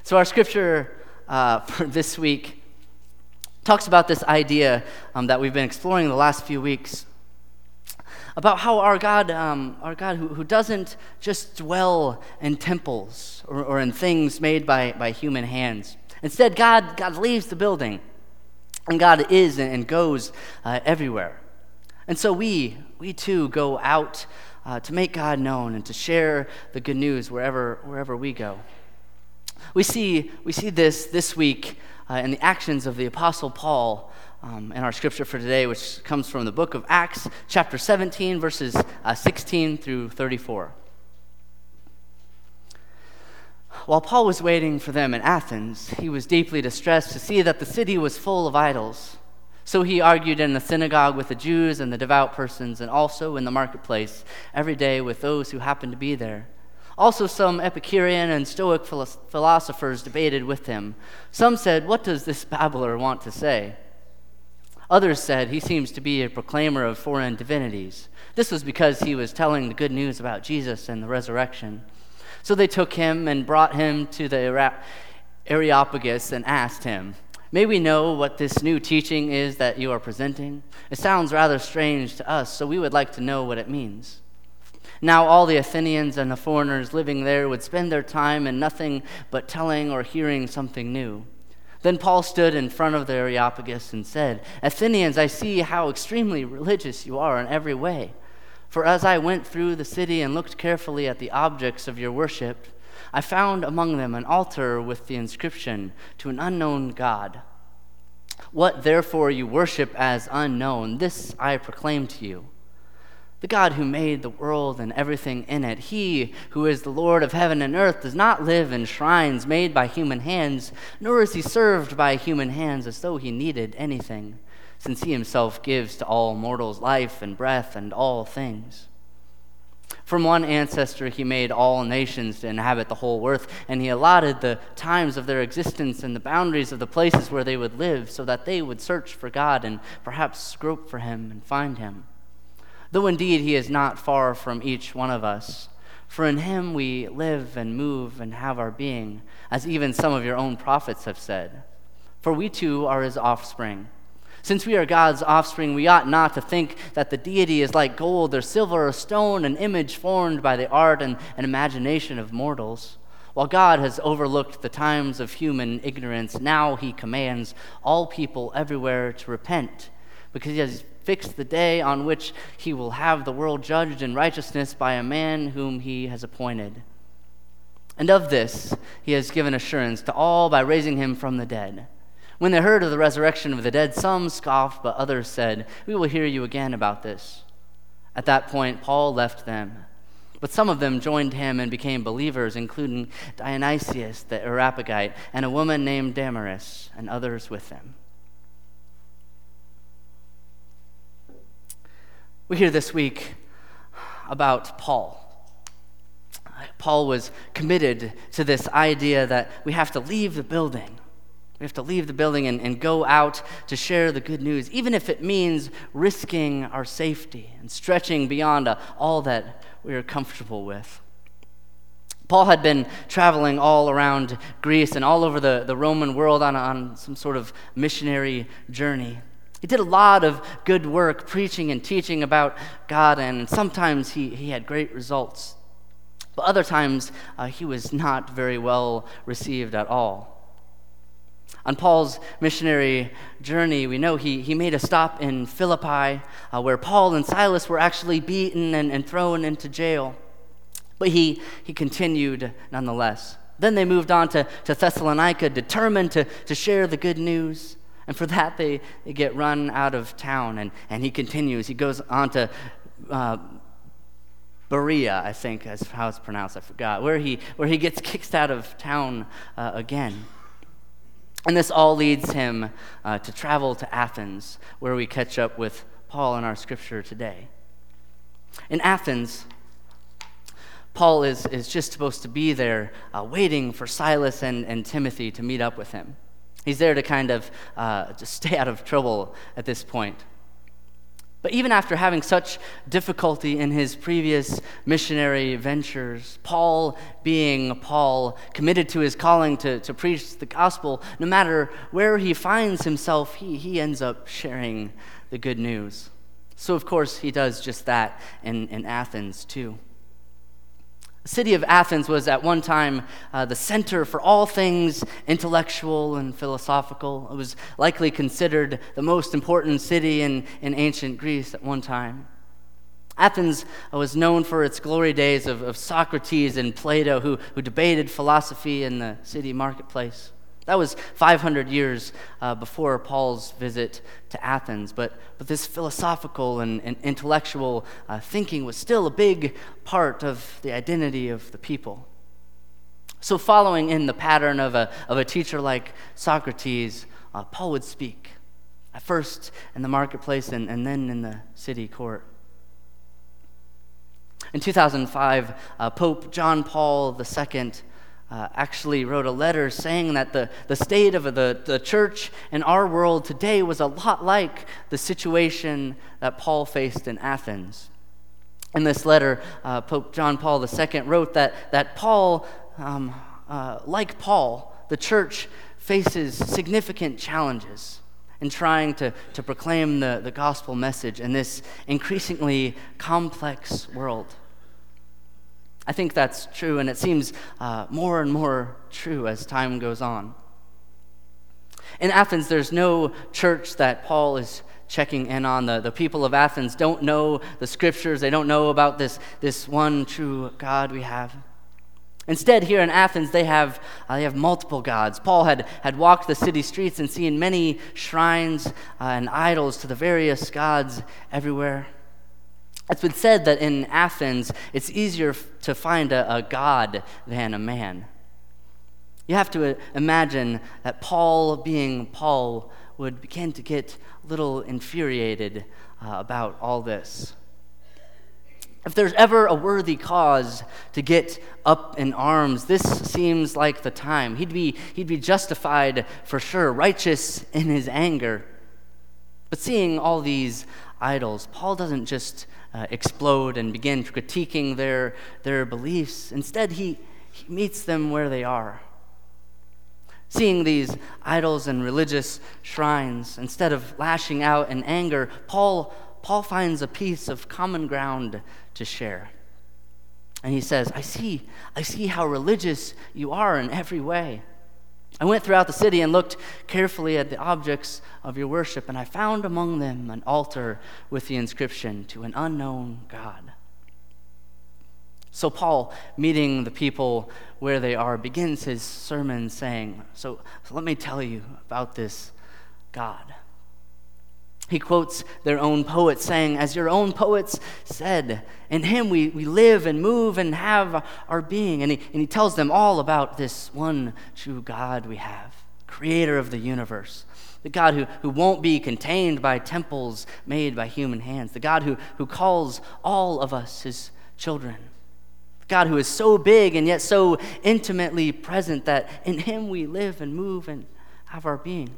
So our scripture for this week talks about this idea that we've been exploring the last few weeks about how our God who doesn't just dwell in temples or in things made by human hands. Instead, God leaves the building, and God is and goes everywhere. And so we too go out to make God known and to share the good news wherever we go. We see this week in the actions of the Apostle Paul in our scripture for today, which comes from the book of Acts, chapter 17, verses 16 through 34. While Paul was waiting for them in Athens, he was deeply distressed to see that the city was full of idols. So he argued in the synagogue with the Jews and the devout persons, and also in the marketplace every day with those who happened to be there. Also some Epicurean and Stoic philosophers debated with him. Some said, "What does this babbler want to say?" Others said, "He seems to be a proclaimer of foreign divinities." This was because he was telling the good news about Jesus and the resurrection. So they took him and brought him to the Areopagus and asked him, "May we know what this new teaching is that you are presenting? It sounds rather strange to us, so we would like to know what it means." Now all the Athenians and the foreigners living there would spend their time in nothing but telling or hearing something new. Then Paul stood in front of the Areopagus and said, "Athenians, I see how extremely religious you are in every way. For as I went through the city and looked carefully at the objects of your worship, I found among them an altar with the inscription, 'To an unknown God.' What therefore you worship as unknown, this I proclaim to you. The God who made the world and everything in it, he who is the Lord of heaven and earth, does not live in shrines made by human hands, nor is he served by human hands as though he needed anything, since he himself gives to all mortals life and breath and all things. From one ancestor he made all nations to inhabit the whole earth, and he allotted the times of their existence and the boundaries of the places where they would live, so that they would search for God and perhaps grope for him and find him. Though indeed he is not far from each one of us, for in him we live and move and have our being, as even some of your own prophets have said. For we too are his offspring. Since we are God's offspring, we ought not to think that the deity is like gold or silver or stone, an image formed by the art and imagination of mortals. While God has overlooked the times of human ignorance, now he commands all people everywhere to repent, because he has fixed the day on which he will have the world judged in righteousness by a man whom he has appointed. And of this he has given assurance to all by raising him from the dead. When they heard of the resurrection of the dead, some scoffed, but others said, 'We will hear you again about this.' At that point, Paul left them. But some of them joined him and became believers, including Dionysius the Areopagite and a woman named Damaris, and others with them." We hear this week about Paul. Paul was committed to this idea that we have to leave the building. We have to leave the building and go out to share the good news, even if it means risking our safety and stretching beyond all that we are comfortable with. Paul had been traveling all around Greece and all over the Roman world on some sort of missionary journey. He did a lot of good work preaching and teaching about God, and sometimes he had great results. But other times, he was not very well received at all. On Paul's missionary journey, we know he made a stop in Philippi, where Paul and Silas were actually beaten and thrown into jail. But he continued nonetheless. Then they moved on to Thessalonica, determined to share the good news. And for that, they get run out of town, and he continues. He goes on to Berea, I think is how it's pronounced, I forgot, where he gets kicked out of town again. And this all leads him to travel to Athens, where we catch up with Paul in our scripture today. In Athens, Paul is just supposed to be there waiting for Silas and Timothy to meet up with him. He's there to kind of just stay out of trouble at this point. But even after having such difficulty in his previous missionary ventures, Paul, being Paul, committed to his calling to preach the gospel, no matter where he finds himself, he ends up sharing the good news. So, of course, he does just that in Athens, too. The city of Athens was at one time the center for all things intellectual and philosophical. It was likely considered the most important city in ancient Greece at one time. Athens was known for its glory days of Socrates and Plato, who debated philosophy in the city marketplace. That was 500 years before Paul's visit to Athens, but this philosophical and intellectual thinking was still a big part of the identity of the people. So following in the pattern of a teacher like Socrates, Paul would speak, at first in the marketplace and then in the city court. In 2005, Pope John Paul II actually wrote a letter saying that the state of the church in our world today was a lot like the situation that Paul faced in Athens. In this letter, Pope John Paul II wrote that Paul, like Paul, the church faces significant challenges in trying to proclaim the gospel message in this increasingly complex world. I think that's true, and it seems more and more true as time goes on. In Athens, there's no church that Paul is checking in on. The people of Athens don't know the scriptures. They don't know about this one true God we have. Instead, here in Athens, they have multiple gods. Paul had walked the city streets and seen many shrines and idols to the various gods everywhere. It's been said that in Athens, it's easier to find a god than a man. You have to imagine that Paul, being Paul, would begin to get a little infuriated about all this. If there's ever a worthy cause to get up in arms, this seems like the time. He'd be justified for sure, righteous in his anger. But seeing all these idols, Paul doesn't just explode and begin critiquing their beliefs. Instead, he meets them where they are. Seeing these idols and religious shrines, instead of lashing out in anger, Paul finds a piece of common ground to share. And he says, I see how religious you are in every way. I went throughout the city and looked carefully at the objects of your worship, and I found among them an altar with the inscription, "To an unknown God." So Paul, meeting the people where they are, begins his sermon saying, so let me tell you about this God. He quotes their own poets, saying, as your own poets said, in him we live and move and have our being. And he tells them all about this one true God we have, creator of the universe, the God who won't be contained by temples made by human hands, the God who calls all of us his children, the God who is so big and yet so intimately present that in him we live and move and have our being.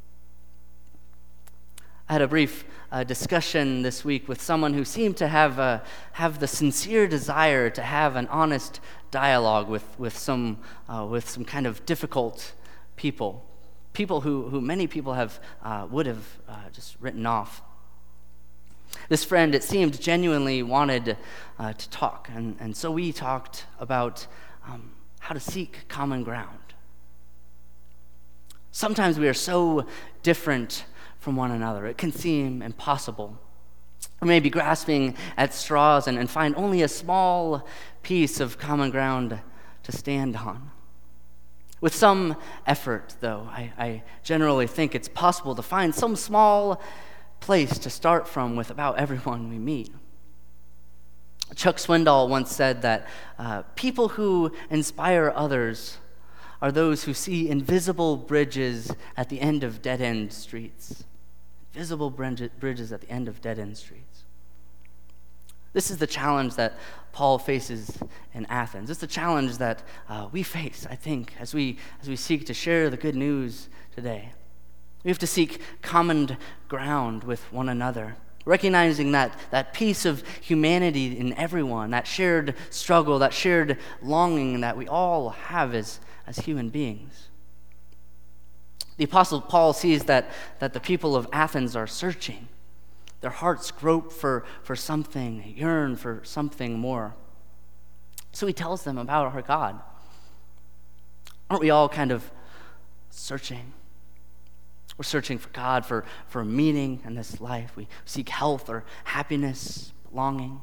I had a brief discussion this week with someone who seemed to have the sincere desire to have an honest dialogue with some kind of difficult people who many people would have just written off. This friend, it seemed, genuinely wanted to talk, and so we talked about how to seek common ground. Sometimes we are so different from one another. It can seem impossible. We may be grasping at straws and find only a small piece of common ground to stand on. With some effort, though, I generally think it's possible to find some small place to start from with about everyone we meet. Chuck Swindoll once said that people who inspire others are those who see invisible bridges at the end of dead-end streets. Visible bridges at the end of dead-end streets. This is the challenge that Paul faces in Athens. It's the challenge that we face, I think, as we seek to share the good news today. We have to seek common ground with one another. recognizing that piece of humanity in everyone, that shared struggle, that shared longing that we all have as human beings. The Apostle Paul sees that the people of Athens are searching. Their hearts grope for something, yearn for something more. So he tells them about our God. Aren't we all kind of searching? We're searching for God, for meaning in this life. We seek health or happiness, belonging.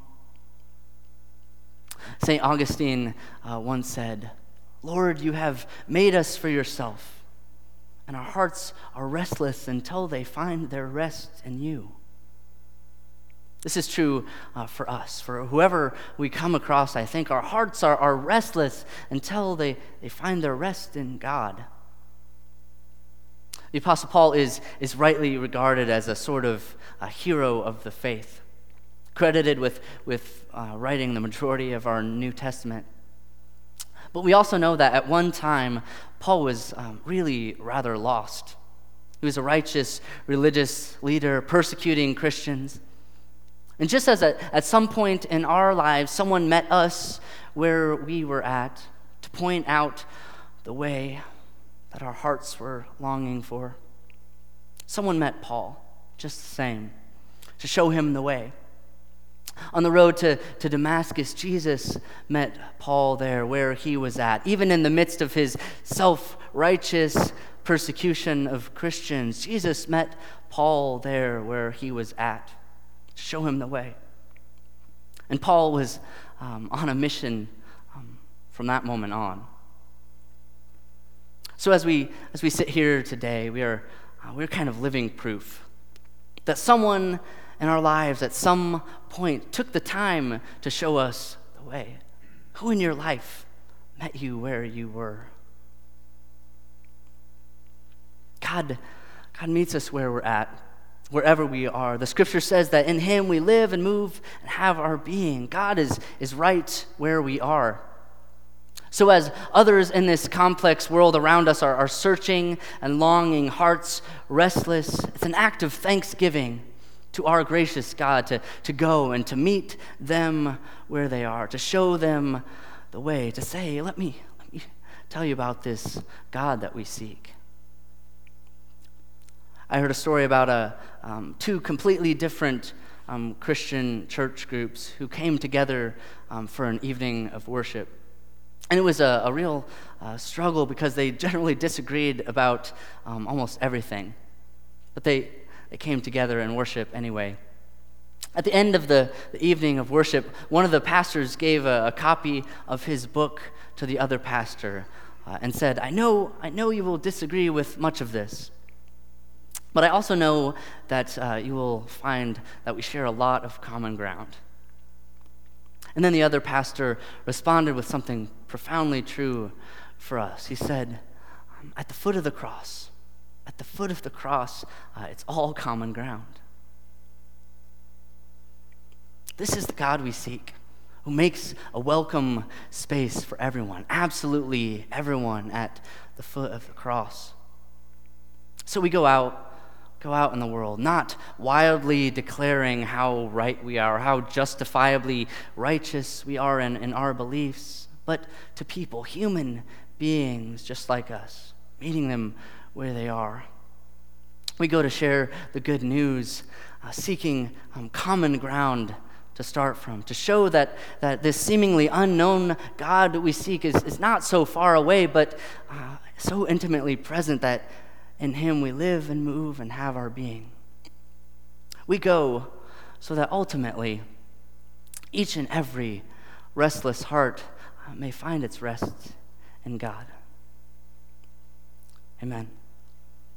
St. Augustine once said, "Lord, you have made us for yourself, and our hearts are restless until they find their rest in you." This is true for us. For whoever we come across, I think our hearts are restless until they find their rest in God. The Apostle Paul is rightly regarded as a sort of a hero of the faith, credited with writing the majority of our New Testament. But we also know that at one time, Paul was really rather lost. He was a righteous religious leader persecuting Christians. And just as at some point in our lives, someone met us where we were at to point out the way that our hearts were longing for, someone met Paul just the same to show him the way. On the road to Damascus, Jesus met Paul there where he was at. Even in the midst of his self-righteous persecution of Christians, Jesus met Paul there where he was at to show him the way. And Paul was on a mission from that moment on. So as we sit here today, we're kind of living proof that someone in our lives at some point took the time to show us the way. Who in your life met you where you were? God meets us where we're at, wherever we are. The scripture says that in him we live and move and have our being. God is right where we are. So as others in this complex world around us are searching and longing, hearts restless, it's an act of thanksgiving to our gracious God to go and to meet them where they are, to show them the way, to say, let me tell you about this God that we seek. I heard a story about two completely different Christian church groups who came together for an evening of worship. And it was a real struggle because they generally disagreed about almost everything. But they came together in worship anyway. At the end of the evening of worship, one of the pastors gave a copy of his book to the other pastor and said, I know you will disagree with much of this, but I also know that you will find that we share a lot of common ground. And then the other pastor responded with something profoundly true for us. He said, at the foot of the cross, it's all common ground. This is the God we seek, who makes a welcome space for everyone, absolutely everyone at the foot of the cross. So we go out in the world, not wildly declaring how right we are, how justifiably righteous we are in our beliefs, but to people, human beings just like us, meeting them where they are. We go to share the good news, seeking common ground to start from, to show that this seemingly unknown God that we seek is not so far away, but so intimately present that in him we live and move and have our being. We go so that ultimately each and every restless heart may find its rest in God. Amen.